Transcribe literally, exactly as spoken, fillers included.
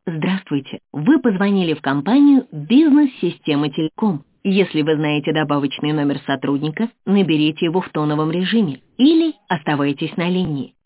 Здравствуйте. Вы позвонили в компанию «Бизнес-система Телеком». Если вы знаете добавочный номер сотрудника, наберите его в тоновом режиме или оставайтесь на линии.